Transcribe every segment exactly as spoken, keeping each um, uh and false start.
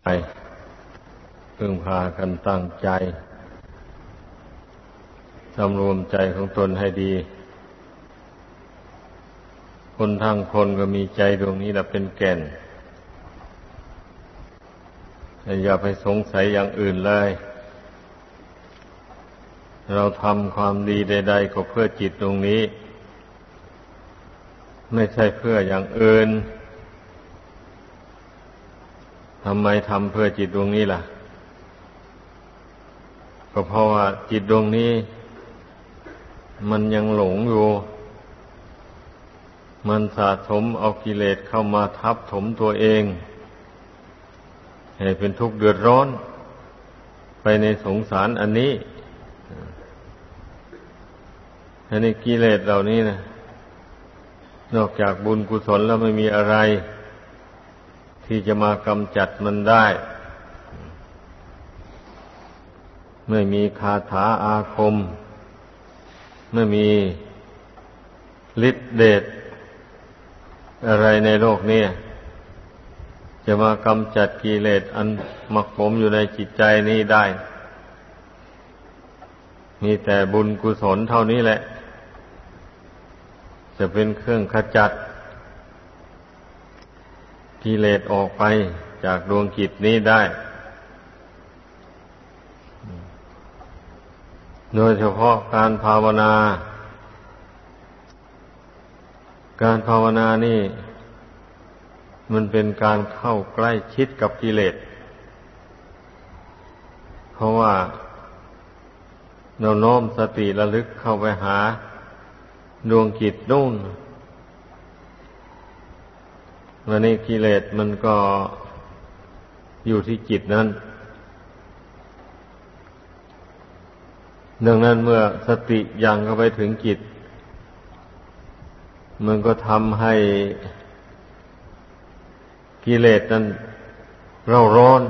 ไปพึ่งพากันตั้งใจสำรวมใจของตนให้ดีคนทั้งคนก็มีใจดวงนี้แหละเป็นแก่นอย่าไปสงสัยอย่างอื่นเลยเราทำความดีใดๆก็เพื่อจิตดวงนี้ไม่ใช่เพื่ออย่างอื่นทำไมทำเพื่อจิตดวงนี้ล่ะก็เพราะว่าจิตดวงนี้มันยังหลงอยู่มันสะสมเอากิเลสเข้ามาทับถมตัวเองให้เป็นทุกข์เดือดร้อนไปในสงสารอันนี้อันนี้กิเลสเหล่านี้นะนอกจากบุญกุศลแล้วไม่มีอะไรที่จะมากำจัดมันได้ไม่มีคาถาอาคมไม่มีฤทธิเดชอะไรในโลกนี้จะมากำจัดกิเลสอันหมักหมมอยู่ในจิตใจนี้ได้มีแต่บุญกุศลเท่านี้แหละจะเป็นเครื่องขจัดกิเลสออกไปจากดวงจิตนี้ได้โดยเฉพาะการภาวนาการภาวนานี่มันเป็นการเข้าใกล้ชิดกับกิเลสเพราะว่าเราโน้มสติระลึกเข้าไปหาดวงจิตนู่นวันนี้กิเลสมันก็อยู่ที่จิตนั้นดังนั้นเมื่อสติยังเข้าไปถึงจิตมันก็ทำให้กิเลสนั้นเร่าร้อน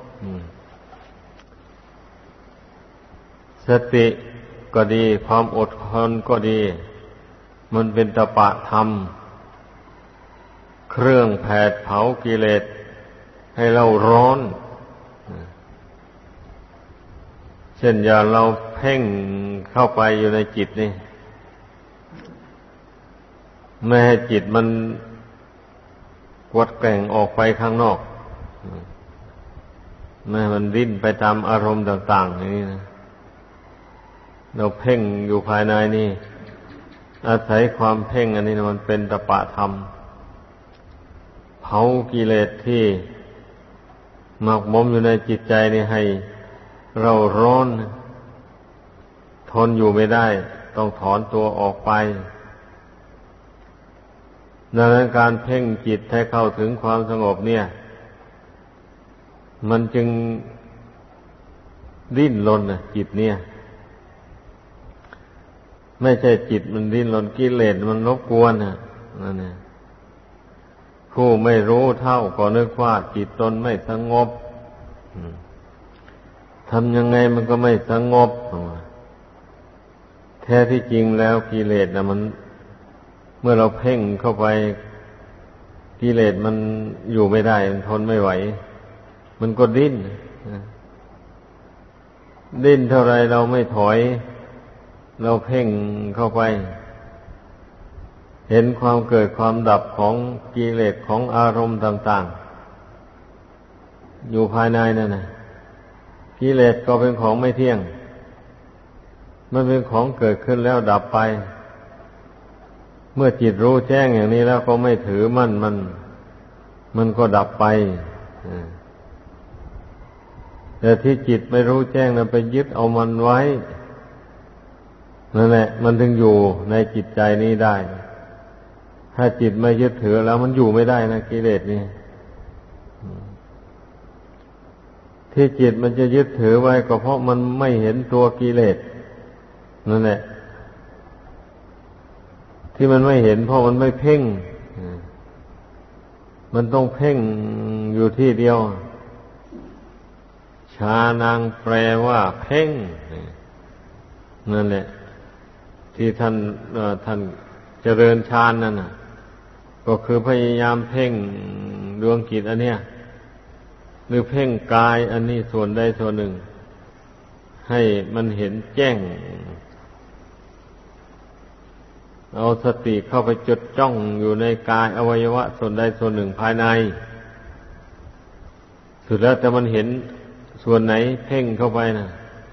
สติก็ดีความอดทนก็ดีมันเป็นตปะธรรมเครื่องแผดเผากิเลสให้เราร้อนเช่นอย่างเราเพ่งเข้าไปอยู่ในจิตนี่ไม่ให้จิตมันกวดแกว่งออกไปข้างนอกไม่ให้มันดิ้นไปตามอารมณ์ต่างๆอย่างนี้นะเราเพ่งอยู่ภายในนี่อาศัยความเพ่งอันนี้นะมันเป็นตปะธรรมเผากิเลสที่หมักหมมอยู่ในจิตใจนี่ให้เราร้อนทนอยู่ไม่ได้ต้องถอนตัวออกไปดังนั้นการเพ่งจิตให้เข้าถึงความสงบเนี่ยมันจึงดิ้นรนนะจิตเนี่ยไม่ใช่จิตมันดิ้นรนกิเลสมันรบกวนนะนั่นแหละผู้ไม่รู้เท่าก็นึกว่าจิตตนไม่สงบทำยังไงมันก็ไม่สงบแท้ที่จริงแล้วกิเลสนะมันเมื่อเราเพ่งเข้าไปกิเลสมันอยู่ไม่ได้มันทนไม่ไหวมันก็ดิ้นดิ้นเท่าไรเราไม่ถอยเราเพ่งเข้าไปเห็นความเกิดความดับของกิเลสของอารมณ์ต่างๆอยู่ภายในนั่นน่ะกิเลสก็เป็นของไม่เที่ยงมันเป็นของเกิดขึ้นแล้วดับไปเมื่อจิตรู้แจ้งอย่างนี้แล้วก็ไม่ถือมั่นมันมันก็ดับไปแต่ที่จิตไม่รู้แจ้งนั้นไปยึดเอามันไว้นั่นแหละมันถึงอยู่ในจิตใจนี้ได้ถ้าจิตไม่ยึดถือแล้วมันอยู่ไม่ได้นะกิเลสนี่ที่จิตมันจะยึดถือไว้ก็เพราะมันไม่เห็นตัวกิเลสนั่นแหละที่มันไม่เห็นเพราะมันไม่เพ่งมันต้องเพ่งอยู่ที่เดียวชานางแปลว่าเพ่งนั่นแหละที่ท่านท่านเจริญฌานนั่นน่ะก็คือพยายามเพ่งดวงจิตอันเนี้ยหรือเพ่งกายอันนี้ส่วนใดส่วนหนึ่งให้มันเห็นแจ้งเอาสติเข้าไปจดจ้องอยู่ในกายอวัยวะส่วนใดส่วนหนึ่งภายในสุดแล้วแต่มันเห็นส่วนไหนเพ่งเข้าไปนะ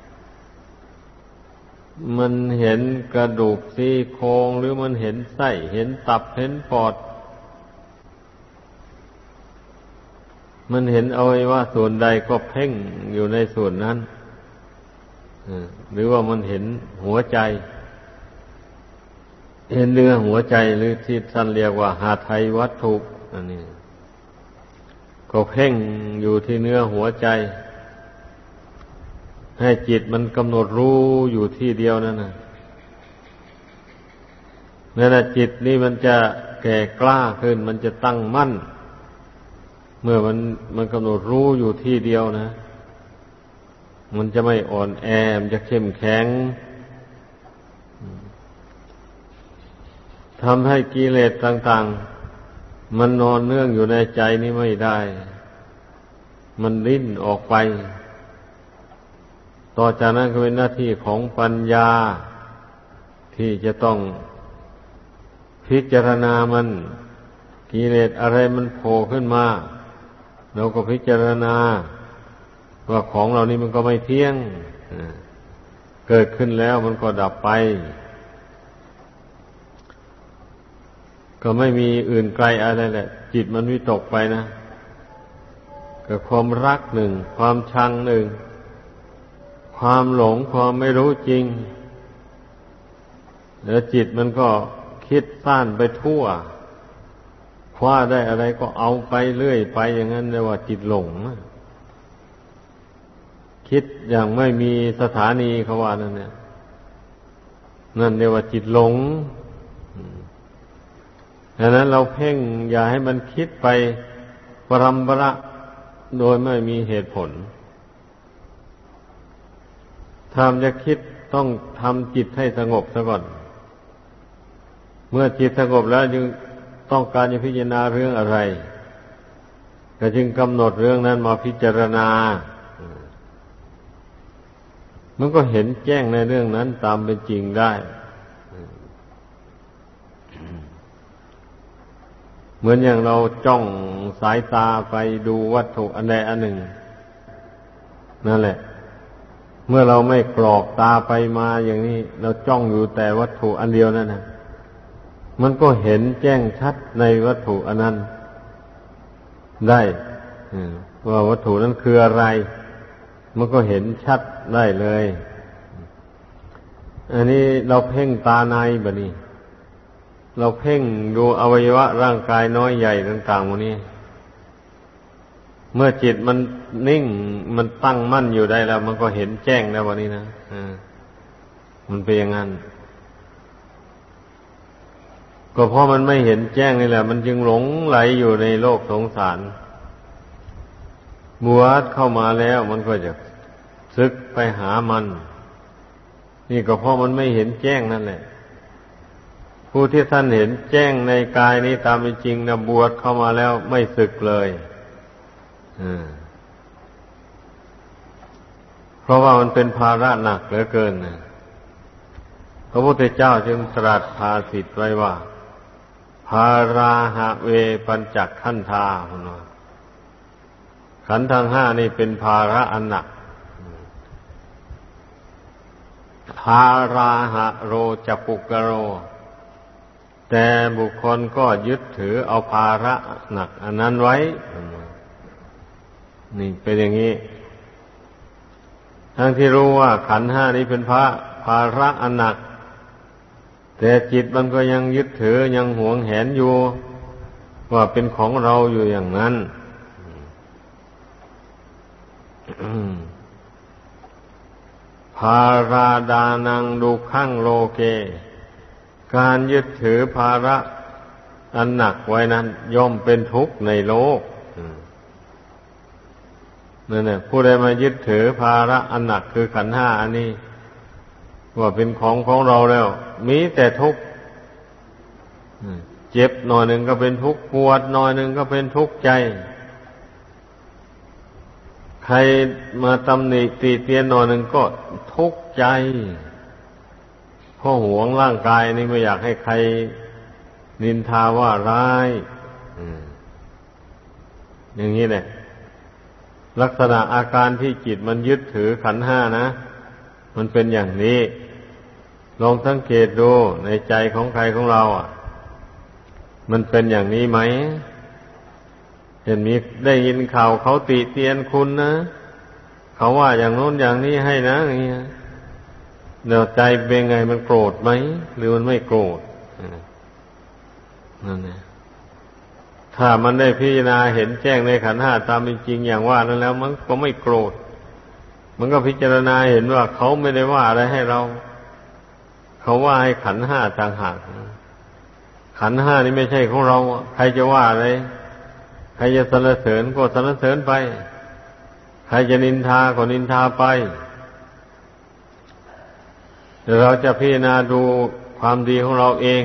มันเห็นกระดูกซี่โครงหรือมันเห็นไส้เห็นตับเห็นปอดมันเห็นอวัยวะส่วนใดก็เพ่งอยู่ในส่วนนั้นหรือว่ามันเห็นหัวใจเห็นเนื้อหัวใจหรือที่ท่านเรียกว่าหาไทยวัตถุอันนี้ก็เพ่งอยู่ที่เนื้อหัวใจให้จิตมันกำหนดรู้อยู่ที่เดียวนั่นน่ะนั่นแหละจิตนี่มันจะแก่กล้าขึ้นมันจะตั้งมั่นเมื่อมันมันกำหนดรู้อยู่ที่เดียวนะมันจะไม่อ่อนแอมันจะเข้มแข็งทำให้กิเลสต่างๆมันนอนเนื่องอยู่ในใจนี้ไม่ได้มันลิ้นออกไปต่อจากนั้นก็เป็นหน้าที่ของปัญญาที่จะต้องพิจารณามันกิเลสอะไรมันโผล่ขึ้นมาเราก็พิจารณาว่าของเหล่านี้มันก็ไม่เที่ยงเกิดขึ้นแล้วมันก็ดับไปก็ไม่มีอื่นไกลอะไรแหละจิตมันวิตกไปนะก็ความรักหนึ่งความชังหนึ่งความหลงความไม่รู้จริงแล้วจิตมันก็คิดซ่านไปทั่วคว้าได้อะไรก็เอาไปเรื่อยไปอย่างนั้นเรียกว่าจิตหลงคิดอย่างไม่มีสถานีเขาว่านั่นเนี่ยนั่นเรียกว่าจิตหลงดังนั้นเราเพ่งอย่าให้มันคิดไปปรำประโดยไม่มีเหตุผลถ้าจะคิดต้องทำจิตให้สงบซะก่อนเมื่อจิตสงบแล้วจึงต้องการจะพิจารณาเรื่องอะไรก็จึงกำหนดเรื่องนั้นมาพิจารณามันก็เห็นแจ้งในเรื่องนั้นตามเป็นจริงได้เหมือนอย่างเราจ้องสายตาไปดูวัตถุอันใดอันหนึ่งนั่นแหละเมื่อเราไม่กรอกตาไปมาอย่างนี้เราจ้องอยู่แต่วัตถุอันเดียวนั่นนะมันก็เห็นแจ้งชัดในวัตถุอันนั้นได้ว่าวัตถุนั้นคืออะไรมันก็เห็นชัดได้เลยอันนี้เราเพ่งตาในแบบนี้เราเพ่งดูอวัยวะร่างกายน้อยใหญ่ต่างๆพวกนี้เมื่อจิตมันนิ่งมันตั้งมั่นอยู่ได้แล้วมันก็เห็นแจ้งแล้ววันนี้นะอ่ามันเป็นอย่างนั้นก็เพราะมันไม่เห็นแจ้งนี่แหละมันจึงหลงไหลอยู่ในโลกสงสารบวชเข้ามาแล้วมันก็จะซึกไปหามันนี่ก็เพราะมันไม่เห็นแจ้งนั่นแหละผู้ที่ท่านเห็นแจ้งในกายนี้ตามเป็นจริงนะบวชเข้ามาแล้วไม่สึกเลยเพราะว่ามันเป็นภาระหนักเหลือเกินนะพระพุทธเจ้าจึงตรัสภาษิตไว้ว่าภาราหะเวปัญจขันธาขันธ์ทั้งห้านี่เป็นภาระอันหนักภาราหะโรจปุกโรแต่บุคคลก็ยึดถือเอาภาระหนักอันนั้นไว้นี่เป็นอย่างนี้ทั้งที่รู้ว่าขันธ์ห้านี้เป็นพระภาระอันหนักแต่จิตมันก็ยังยึดถือยังหวงแหนอยู่ว่าเป็นของเราอยู่อย่างนั้นภาราดานังดุขังโลเกการยึดถือภาระอันหนักไว้นั้นย่อมเป็นทุกข์ในโลกนั่นแหละผู้ใดมายึดถือภาระอันหนักคือขันธ์ห้าอันนี้ว่าเป็นของของเราแล้วมีแต่ทุกข์เจ็บหน่อยหนึ่งก็เป็นทุกข์ปวดหน่อยหนึ่งก็เป็นทุกข์ใจใครมาตำหนิตีเตียนหน่อยหนึ่งก็ทุกข์ใจเพราะหวงร่างกายนี่ไม่อยากให้ใครนินทาว่าร้ายอย่างนี้แหละลักษณะอาการที่จิตมันยึดถือขันธ์ห้านะมันเป็นอย่างนี้ลองสังเกตดูในใจของใครของเราอ่ะมันเป็นอย่างนี้ไหมเห็นมีได้ยินข่าวเขาติเตียนคุณนะเขาว่าอย่างโน้นอย่างนี้ให้นะอย่างนี้เดี๋ยวใจเป็นไงมันโกรธไหมหรือมันไม่โกรธนั่นแหละถ้ามันได้พิจารณาเห็นแจ้งในขันธ์ห้าตามเป็นจริงอย่างว่านั้นแล้วมันก็ไม่โกรธมันก็พิจารณาเห็นว่าเขาไม่ได้ว่าอะไรให้เราเขาว่าให้ขันธ์ห้าต่างหากขันธ์ห้านี่ไม่ใช่ของเราใครจะว่าอะไรใครจะสรรเสริญก็สรรเสริญไปใครจะนินทาก็นินทาไปแต่เราจะพิจารณาดูความดีของเราเอง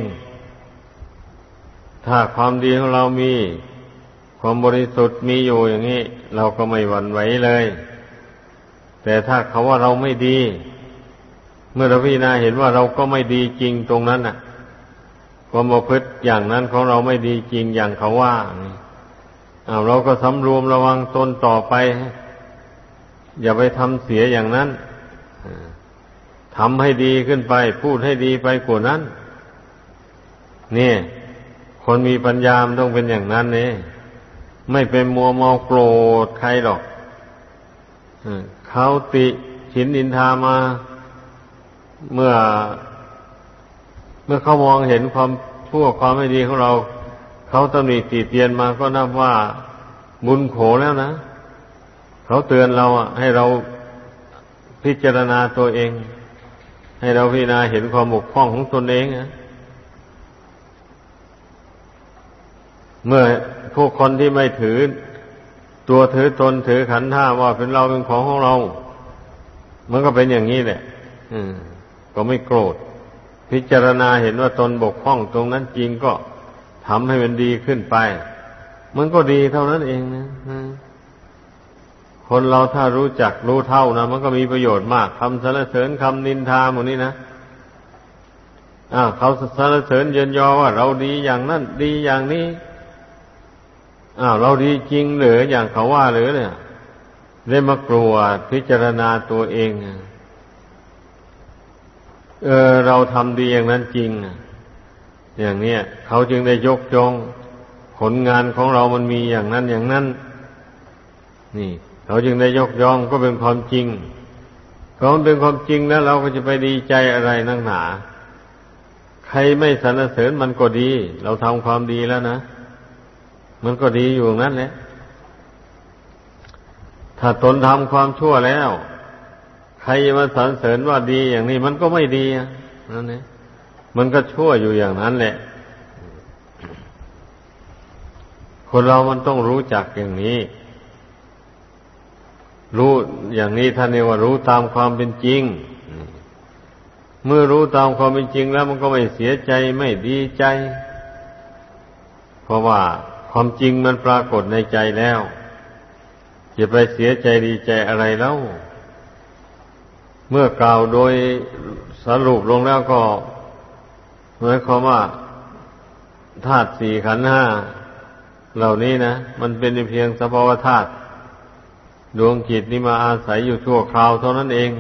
ถ้าความดีของเรามีความบริสุทธิ์มีอยู่อย่างนี้เราก็ไม่หวั่นไหวเลยแต่ถ้าเขาว่าเราไม่ดีเมื่อเราพิจารณาเห็นว่าเราก็ไม่ดีจริงตรงนั้นน่ะความประพฤติอย่างนั้นของเราไม่ดีจริงอย่างเขาว่าอ้าวเราก็สำรวมระวังตนต่อไปอย่าไปทำเสียอย่างนั้นทำให้ดีขึ้นไปพูดให้ดีไปกว่านั้นนี่คนมีปัญญามันต้องเป็นอย่างนั้นนี่ไม่เป็นมัวเมาโกรธใครหรอกเขาติฉินนินทามาเมื่อเมื่อเขามองเห็นความชั่วความไม่ดีของเราเขาตำหนิติเตียนมาก็นับว่าบุญโขแล้วนะเขาเตือนเราให้เราพิจารณาตัวเองให้เราพิจารณาเห็นความบกพร่องของตนเองนะเมื่อพวกคนที่ไม่ถือตัวถือตนถือขันธ์ห้าว่าเป็นเราเป็นของของเรามันก็เป็นอย่างนี้แหละอืมก็ไม่โกรธพิจารณาเห็นว่าตนบกพร่องตรงนั้นจริงก็ทำให้มันดีขึ้นไปมันก็ดีเท่านั้นเองนะคนเราถ้ารู้จักรู้เท่านะมันก็มีประโยชน์มากคำสรรเสริญคำนินทาหมดนี้นะอ้าวเขาสรรเสริญเยินยอว่าเราดีอย่างนั้นดีอย่างนี้อ้าวเราดีจริงหรืออย่างเขาว่าหรือเนี่ยได้มากลัวพิจารณาตัวเองเออเราทำดีอย่างนั้นจริงอย่างเนี้ยเขาจึงได้ยกย่องผลงานของเรามันมีอย่างนั้นอย่างนั้นนี่เขาจึงได้ยกย่องก็เป็นความจริงเขาเป็นความจริงแล้วเราก็จะไปดีใจอะไรนักหนาใครไม่สรรเสริญมันก็ดีเราทำความดีแล้วนะมันก็ดีอยู่นั่นแหละถ้าตนทำความชั่วแล้วใครมาสรรเสริญว่าดีอย่างนี้มันก็ไม่ดีนั่นเองมันก็ชั่วอยู่อย่างนั้นแหละคนเรามันต้องรู้จักอย่างนี้รู้อย่างนี้ท่านเรียกว่ารู้ตามความเป็นจริงเมื่อรู้ตามความเป็นจริงแล้วมันก็ไม่เสียใจไม่ดีใจเพราะว่าความจริงมันปรากฏในใจแล้วจะไปเสียใจดีใจอะไรแล้วเมื่อกล่าวโดยสรุปลงแล้วก็หมายความว่าธาตุสี่ขันธ์ห้าเหล่านี้นะมันเป็นเพียงสภาวธาตุดวงจิตนี่มาอาศัยอยู่ชั่วคราวเท่านั้นเอง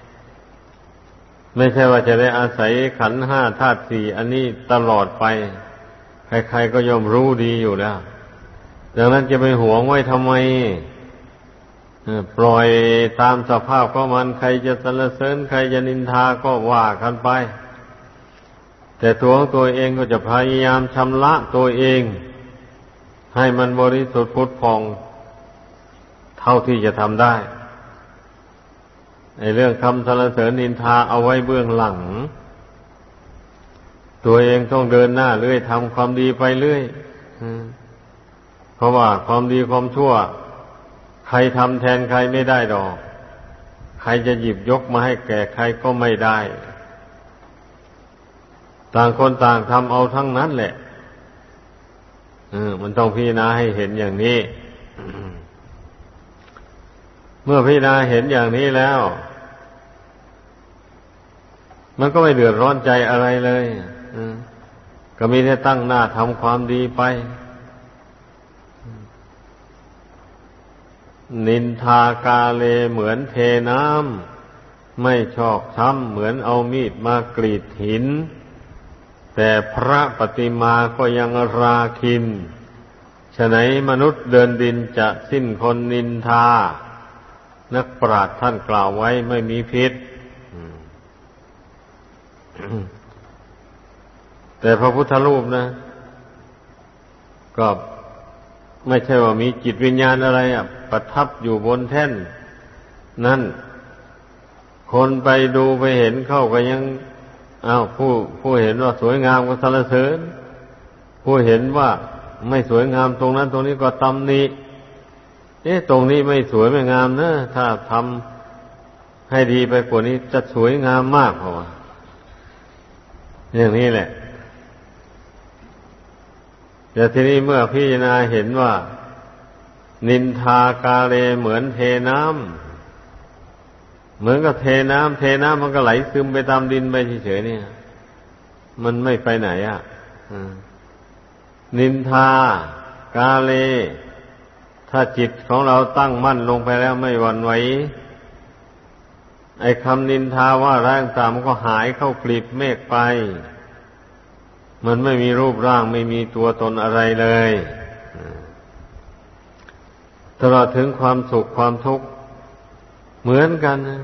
ไม่ใช่ว่าจะได้อาศัยขันธ์ห้าธาตุสี่อันนี้ตลอดไปใครๆก็ย่อมรู้ดีอยู่แล้วดังนั้นจะไปหวงไว้ทำไมปล่อยตามสภาพของมันใครจะสรรเสริญใครจะนินทาก็ว่ากันไปแต่ตัวของตัวเองก็จะพยายามชำระตัวเองให้มันบริสุทธิ์ผุดผ่องเท่าที่จะทำได้ในเรื่องคำสรรเสริญนินทาเอาไว้เบื้องหลังตัวเองต้องเดินหน้าเรื่อยทำความดีไปเรื่อยเพราะว่าความดีความชั่วใครทำแทนใครไม่ได้ดอกใครจะหยิบยกมาให้แก่ใครก็ไม่ได้ต่างคนต่างทำเอาทั้งนั้นแหละมันต้องพิจารณาให้เห็นอย่างนี้เมื่อพิจารณาเห็นอย่างนี้แล้วมันก็ไม่เดือดร้อนใจอะไรเลยก็มีแต่ตั้งหน้าทำความดีไปนินทากาเลเหมือนเทน้ำไม่ชอกช้ำเหมือนเอามีดมากรีดหินแต่พระปฏิมาก็ยังราคินฉะไหนมนุษย์เดินดินจะสิ้นคนนินทานักปราชญ์ท่านกล่าวไว้ไม่มีพิษแต่พระพุทธรูปนะก็ไม่ใช่ว่ามีจิตวิญญาณอะไรอ่ะประทับอยู่บนแท่นนั่นคนไปดูไปเห็นเข้าก็ยังอ้าวผู้ผู้เห็นว่าสวยงามก็สรรเสริญผู้เห็นว่าไม่สวยงามตรงนั้นตรงนี้ก็ตำหนิเอ๊ะตรงนี้ไม่สวยไม่งามนะถ้าทำให้ดีไปกว่านี้จะสวยงามมากเพราะว่าอย่างนี้แหละแต่ทีนี้เมื่อพิจารณาเห็นว่านินทากาเลเหมือนเทน้ำเหมือนกับเทน้ำเทน้ำมันก็ไหลซึมไปตามดินไปเฉยๆเนี่ยมันไม่ไปไหนอ่ะนินทากาเลถ้าจิตของเราตั้งมั่นลงไปแล้วไม่หวั่นไหวไอ้คำนินทาว่าร่างตามก็หายเข้ากลีบเมฆไปมันไม่มีรูปร่างไม่มีตัวตนอะไรเลยตลอดถึงความสุขความทุกข์เหมือนกันนะ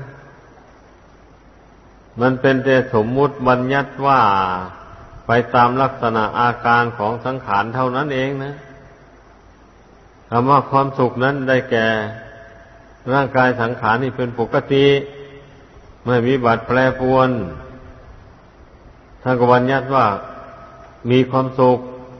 มันเป็นแต่สมมุติบัญญัติว่าไปตามลักษณะอาการของสังขารเท่านั้นเองนะคำว่าความสุขนั้นได้แก่ร่างกายสังขารนี่เป็นปกติไม่มีบัดแปรปรวนท่านก็บัญญัติว่ามีความสุข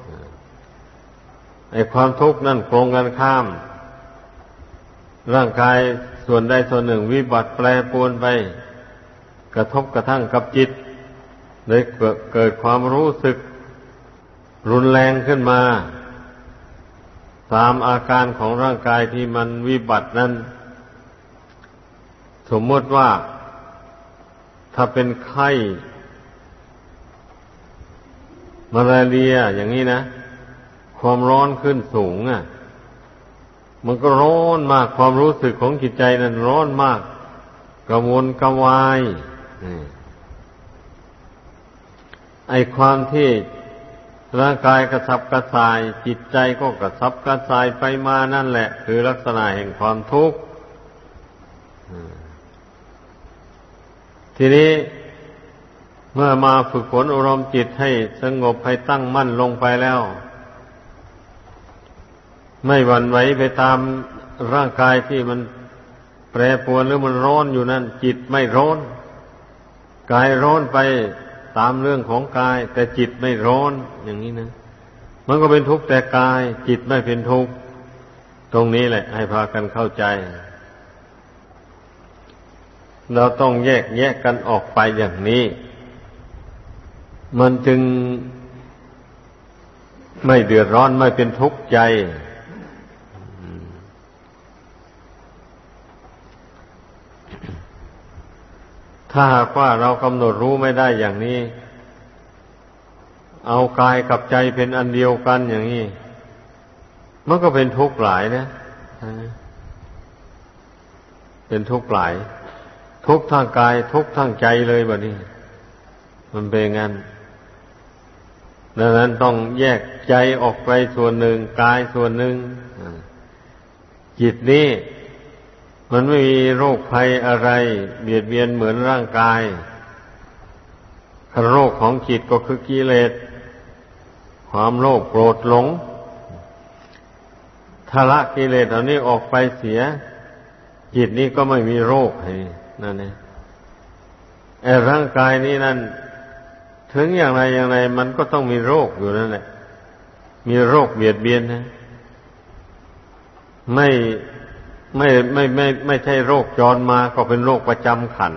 ไอ้ความทุกข์นั่นตรงกันข้ามร่างกายส่วนใดส่วนหนึ่งวิบัติแปรปรวนไปกระทบกระทั่งกับจิตเลยเกิดความรู้สึกรุนแรงขึ้นมาตามอาการของร่างกายที่มันวิบัตินั้นสมมติว่าถ้าเป็นไข้มาลาเรียอย่างนี้นะความร้อนขึ้นสูงอ่ะมันก็ร้อนมากความรู้สึกของจิตใจนั้นร้อนมากกระวนกระวายไอความที่ร่างกายกระสับกระส่ายจิตใจก็กระสับกระส่ายไปมานั่นแหละคือลักษณะแห่งความทุกข์ทีนี้เมื่อมาฝึกฝนอบรมจิตให้สงบให้ตั้งมั่นลงไปแล้วไม่หวั่นไหวไปตามร่างกายที่มันแปรปรวนหรือมันร้อนอยู่นั่นจิตไม่ร้อนกายร้อนไปตามเรื่องของกายแต่จิตไม่ร้อนอย่างนี้นะมันก็เป็นทุกข์แต่กายจิตไม่เป็นทุกข์ตรงนี้แหละให้พากันเข้าใจเราต้องแยกแยกกันออกไปอย่างนี้มันจึงไม่เดือดร้อนไม่เป็นทุกข์ใจถ้าหากว่าเรากำหนดรู้ไม่ได้อย่างนี้เอากายกับใจเป็นอันเดียวกันอย่างนี้มันก็เป็นทุกข์หลายนะเป็นทุกข์หลายทุกข์ทางกายทุกข์ทางใจเลยบัดนี้มันเป็นงั้นดังนั้นต้องแยกใจออกไปส่วนหนึ่งกายส่วนหนึ่งจิตนี้มันไม่มีโรคภัยอะไรเบียดเบียนเหมือนร่างกายโรคของจิตก็คือกิเลสความโลภโกรธหลงถ้าละกิเลสเหล่านี้ออกไปเสียจิตนี้ก็ไม่มีโรคให้นั่นเองไอ้ร่างกายนี้นั่นถึงอย่างไรอย่างไรมันก็ต้องมีโรคอยู่นั่นแหละมีโรคเบียดเบียนนะไม่ไม่ไม่ไม่ไม่ใช่โรคจรมาก็เป็นโรคประจำขัน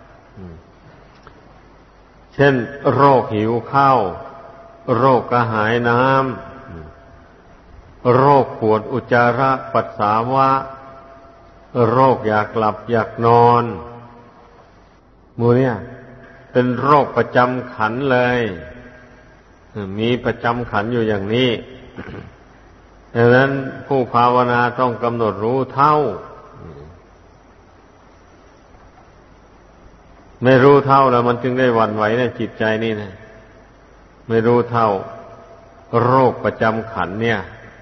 เช่นโรคหิวข้าวโรคกระหายน้ำโรคปวดอุจจาระปัสสาวะโรคอยากหลับอยากนอนหมู่เนี่ยเป็นโรคประจำขันเลยมีประจำขันอยู่อย่างนี้ดังนั้นผู้ภาวนาต้องกำหนดรู้เท่าไม่รู้เท่าแล้วมันจึงได้หวั่นไหวในจิตใจนี่นะไม่รู้เท่าโรคประจำขันเนี่ย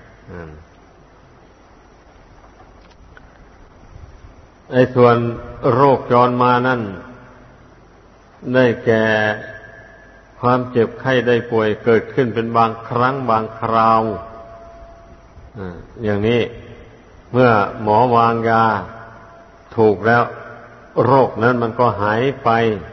ไอ้ส่วนโรคจรมานั่นได้แก่ความเจ็บไข้ได้ป่วยเกิดขึ้นเป็นบางครั้งบางคราวอย่างนี้เมื่อหมอวางยาถูกแล้วโรคนั้นมันก็หายไป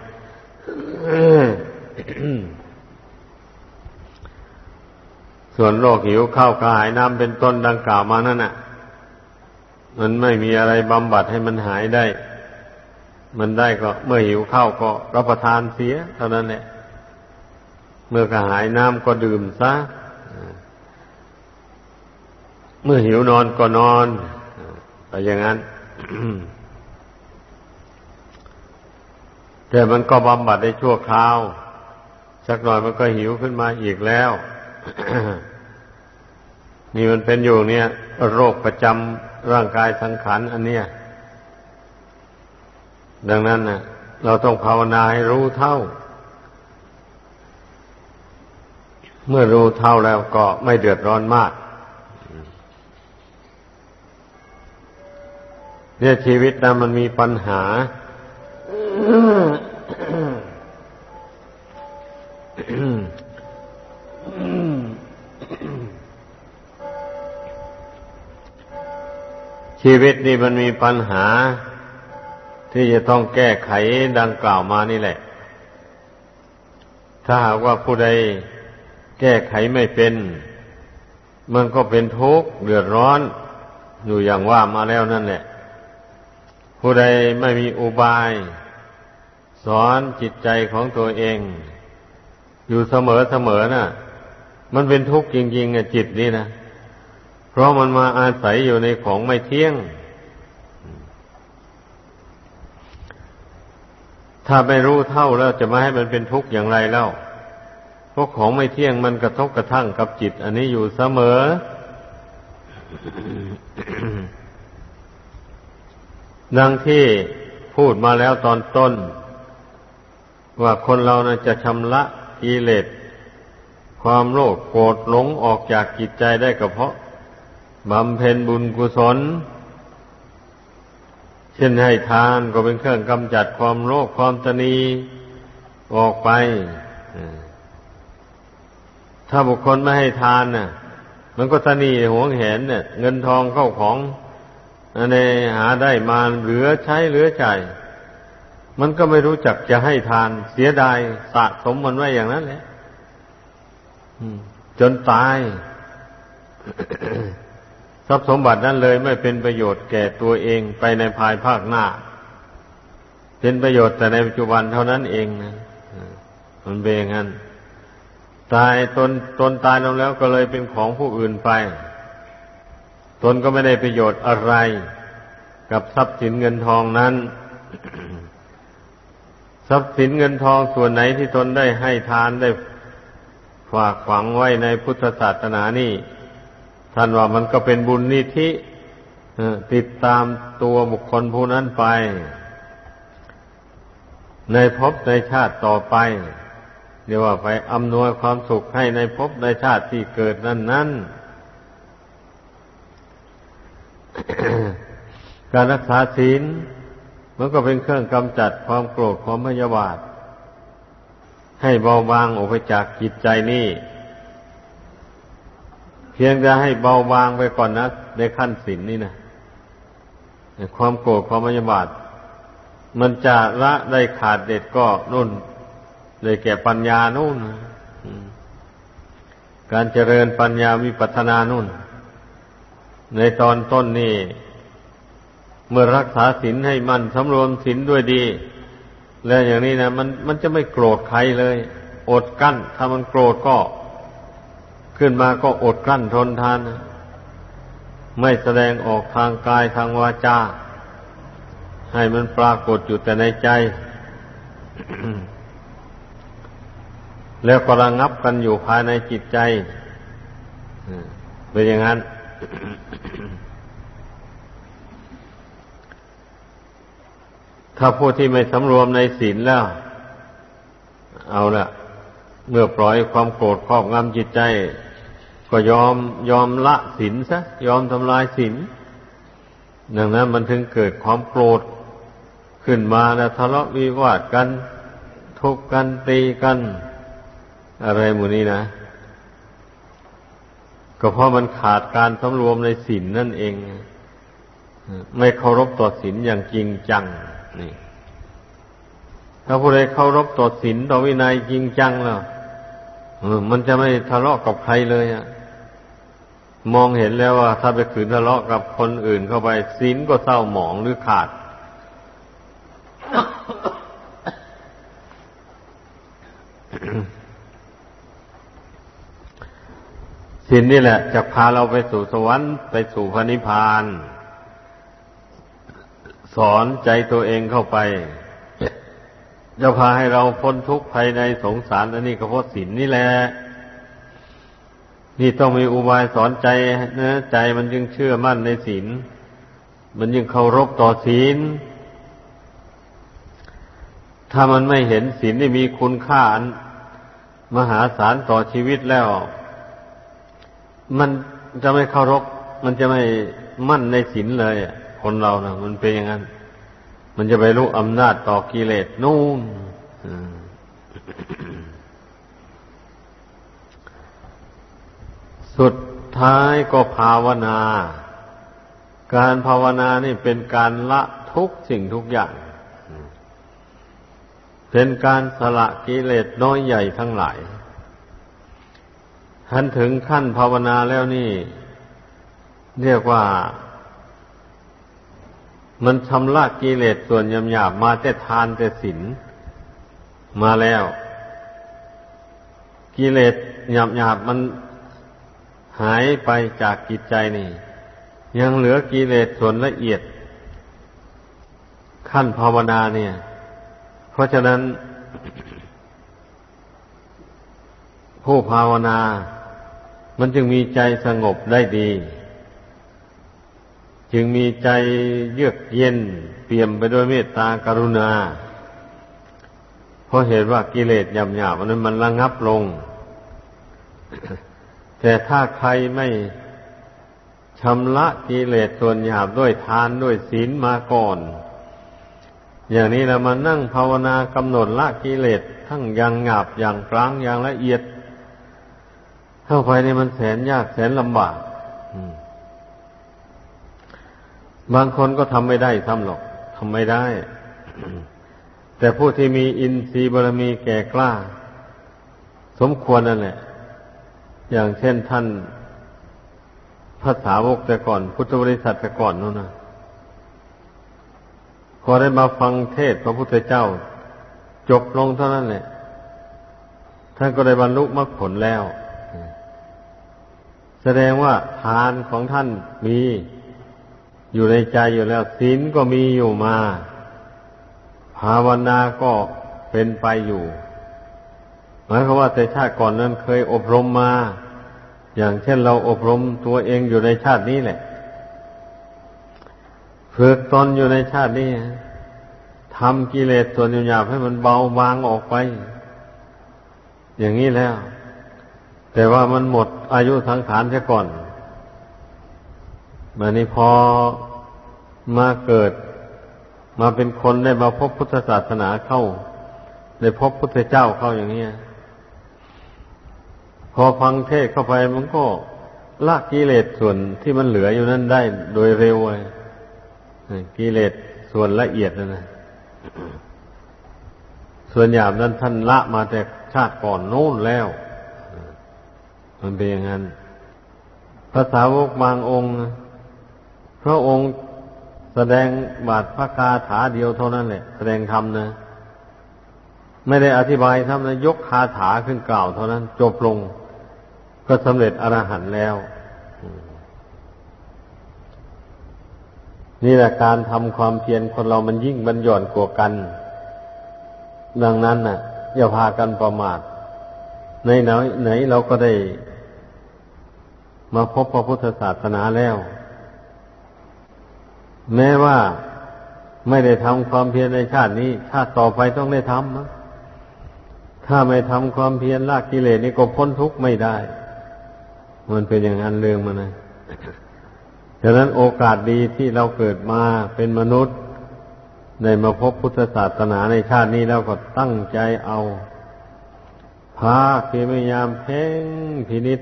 ส่วนโรคหิวข้าวกระหายน้ำเป็นต้นดังกล่าวมานั่นน่ะมันไม่มีอะไรบำบัดให้มันหายได้มันได้ก็เมื่อหิวข้าวก็รับประทานเสียเท่านั้นแหละเมื่อกระหายน้ำก็ดื่มซะเมื่อหิวนอนก็นอนไปอย่างนั้น แต่มันก็บำบัดได้ชั่วคราวสักหน่อยมันก็หิวขึ้นมาอีกแล้ว นี่มันเป็นอยู่เนี่ยโรคประจำร่างกายสังขารอันเนี้ยดังนั้นนะเราต้องภาวนาให้รู้เท่าเมื่อรู้เท่าแล้วก็ไม่เดือดร้อนมากเนี่ยชีวิตนั้นมันมีปัญหา ชีวิตนี่มันมีปัญหาที่จะต้องแก้ไขดังกล่าวมานี่แหละถ้าหากว่าผู้ใดแก้ไขไม่เป็นมันก็เป็นทุกข์เดือดร้อนอยู่อย่างว่ามาแล้วนั่นแหละผู้ใดไม่มีอุบายสอนจิตใจของตัวเองอยู่เสมอเสมอน่ะมันเป็นทุกข์จริงๆอ่ะจิตนี่นะเพราะมันมาอาศัยอยู่ในของไม่เที่ยงถ้าไม่รู้เท่าแล้วจะมาให้มันเป็นทุกข์อย่างไรแล้วเพราะของไม่เที่ยงมันกระทบกระทั่งกับจิตอันนี้อยู่เสมอ ดังที่พูดมาแล้วตอนต้นว่าคนเรานะจะชำระกิเลสความโลภโกรธหลงออกจากจิตใจได้ก็เพราะบำเพ็ญบุญกุศลเช่นให้ทานก็เป็นเครื่องกำจัดความโลภความตณีออกไปถ้าบุคคลไม่ให้ทานน่ะมันก็ตณีหวงแหนเนี่ยเงินทองเข้าของอันนี้หาได้มาเหลือใช้เหลือจ่ายมันก็ไม่รู้จักจะให้ทานเสียดายสะสมมันไว้อย่างนั้นแหละจนตาย ทรัพย์สมบัตินั้นเลยไม่เป็นประโยชน์แก่ตัวเองไปในภายภาคหน้าเป็นประโยชน์แต่ในปัจจุบันเท่านั้นเองนะมันเป็นอย่างนั้นตายตนตนตายลงแล้วก็เลยเป็นของผู้อื่นไปตนก็ไม่ได้ประโยชน์อะไรกับทรัพย์สินเงินทองนั้น ทรัพย์สินเงินทองส่วนไหนที่ตนได้ให้ทานได้ฝากฝังไว้ในพุทธศาสนานี่ท่านว่ามันก็เป็นบุญนิธิติดตามตัวบุคคลผู้นั้นไปในภพในชาติต่อไปเรียกว่าไปอำนวยความสุขให้ในภพในชาติที่เกิดนั้นนั้น การรักษาศีลมันก็เป็นเครื่องกำจัดความโกรธความพยาบาทให้เบาบางออกไปจากจิตใจนี่เพียงจะให้เบาบางไปก่อนนะในขั้นศีลนี่นะความโกรธความพยาบาทมันจะละได้ขาดเด็ดก็นู่นได้แก่ปัญญานู่นการเจริญปัญญาวิปัสสนานู่นในตอนต้นนี่เมื่อรักษาศีลให้มั่นสำรวมศีลด้วยดีแล้วอย่างนี้นะมันมันจะไม่โกรธใครเลยอดกั้นถ้ามันโกรธก็ขึ้นมาก็อดกลั้นทนทานไม่แสดงออกทางกายทางวาจาให้มันปรากฏอยู่แต่ในใจ แล้วก็ระงับกันอยู่ภายในจิตใจเป็นอย่างนั้น ถ้าผู้ที่ไม่สำรวมในศีลแล้วเอาละเมื่อปล่อยความโกรธครอบงำจิตใจก็ยอมยอมละศีลซะยอมทำลายศีลดังนั้นมันถึงเกิดความโกรธขึ้นมาแล้วทะเลาะวิวาทกันทุบกันตีกันอะไรหมู่นี้นะก็เพราะมันขาดการสำรวมในศีลนั่นเองไม่เคารพต่อศีลอย่างจริงจังนี่ถ้าผู้ใดเคารพต่อศีลต่อวินัยจริงจังแล้วมันจะไม่ทะเลาะกับใครเลยอะมองเห็นแล้วว่าถ้าไปขืนทะเลาะกับคนอื่นเข้าไปศีลก็เศร้าหมองหรือขาด ศีลนี่แหละจะพาเราไปสู่สวรรค์ไปสู่พระนิพพานสอนใจตัวเองเข้าไปจะพาให้เราพ้นทุกข์ภายในสงสารอันนี้ก็เพราะศีลนี่แหละนี่ต้องมีอุบายสอนใจนะใจมันจึงเชื่อมั่นในศีลมันจึงเคารพต่อศีลถ้ามันไม่เห็นศีลนี่มีคุณค่าอันมหาศาลต่อชีวิตแล้วมันจะไม่เคารพมันจะไม่มั่นในศีลเลยคนเรานะมันเป็นอย่างนั้นมันจะไปรู้อำนาจต่อกิเลสนู่นสุดท้ายก็ภาวนาการภาวนานี่เป็นการละทุกสิ่งทุกอย่างเป็นการสละกิเลสน้อยใหญ่ทั้งหลายท่านถึงขั้นภาวนาแล้วนี่เรียกว่ามันชำระกิเลสส่วนหยาบๆมาแต่ทานแต่ศีลมาแล้วกิเลสหยาบๆมันหายไปจากจิตใจนี่ยังเหลือกิเลสส่วนละเอียดขั้นภาวนาเนี่ยเพราะฉะนั้นผู้ภาวนามันจึงมีใจสงบได้ดีจึงมีใจเยือกเย็นเปี่ยมไปด้วยเมตตากรุณาเพราะเหตุว่ากิเลสหยาบๆนั้นมันระงับลง แต่ถ้าใครไม่ชำระกิเลสส่วนหยาบด้วยทานด้วยศีลมาก่อนอย่างนี้เรามานั่งภาวนากำหนดละกิเลสทั้งอย่างหยาบอย่างกลางอย่างละเอียดเข้าไปนี่มันแสนยากแสนลำบากบางคนก็ทำไม่ได้ซ้ำหรอกทำไม่ได้ แต่ผู้ที่มีอินทรีย์บารมีแก่กล้าสมควรนั่นแหละอย่างเช่นท่านพระสาวกแต่ก่อนพุทธบริษัทแต่ก่อนนู่นนะพอได้มาฟังเทศน์พระพุทธเจ้าจบลงเท่านั้นแหละท่านก็ได้บรรลุมรรคผลแล้วแสดงว่าทานของท่านมีอยู่ในใจอยู่แล้วศีลก็มีอยู่มาภาวนาก็เป็นไปอยู่หมายความว่าแต่ชาติก่อนนั้นเคยอบรมมาอย่างเช่นเราอบรมตัวเองอยู่ในชาตินี้แหละฝึกตนอยู่ในชาตินี้ทำกิเลสส่วนหยาบให้มันเบาบางออกไปอย่างนี้แล้วแต่ว่ามันหมดอายุสังขารเสียก่อนบัดนี้พอมาเกิดมาเป็นคนได้มาพบพุทธศาสนาเข้าได้พบพุทธเจ้าเข้าอย่างนี้พอฟังเทศเข้าไปมันก็ละกิเลสส่วนที่มันเหลืออยู่นั้นได้โดยเร็วเลยกิเลสส่วนละเอียดนั่นนะส่วนหยาบนั้นท่านละมาแต่ชาติก่อนโน้นแล้วมันเป็นอย่างนั้นพระสาวกบางองค์พระองค์แสดงบาทพระคาถาเดียวเท่านั้นแหละแสดงธรรมนะไม่ได้อธิบายธรรมนะยกคาถาขึ้นกล่าวเท่านั้นจบลงก็สำเร็จอรหันต์แล้วนี่แหละการทำความเพียรคนเรามันยิ่งบันหย่อนกว่ากันดังนั้นน่ะอย่าพากันประมาทในไหนไหนเราก็ได้มาพบพระพุทธศาสนาแล้วแม้ว่าไม่ได้ทำความเพียรในชาตินี้ชาติต่อไปต้องได้ทำนะถ้าไม่ทำความเพียรละกิเลสนี่ก็พ้นทุกข์ไม่ได้มันเป็นอย่างนั้นเรื่องมันนะฉะนั้นโอกาสดีที่เราเกิดมาเป็นมนุษย์ได้มาพบพุทธศาสนาในชาตินี้แล้วก็ตั้งใจเอาภาคพยายามเพ่งพินิจ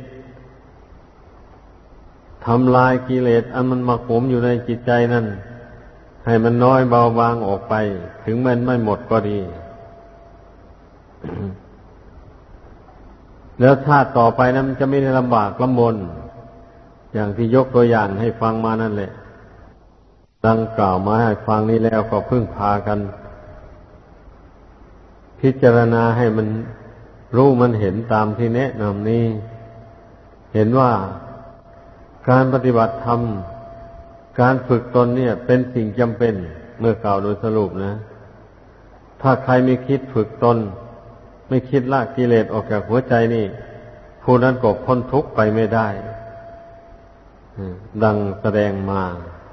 ทำลายกิเลสอันมันหมักหมมอยู่ในจิตใจนั่นให้มันน้อยเบาบางออกไปถึงมันไม่หมดก็ดี แล้วชาติต่อไปนั้นมันจะไม่ได้ลำบากลำบนอย่างที่ยกตัวอย่างให้ฟังมานั่นแหละดังกล่าวมาให้ฟังนี้แล้วก็พึ่งพากันพิจารณาให้มันรู้มันเห็นตามที่แนะนำนี้เห็นว่าการปฏิบัติธรรมการฝึกตนเนี่ยเป็นสิ่งจำเป็นเมื่อกล่าวโดยสรุปนะถ้าใครไม่คิดฝึกตนไม่คิดละกิเลสออกจากหัวใจนี่ผู้นั้นก็พ้นทุกข์ไปไม่ได้ดังแสดงมา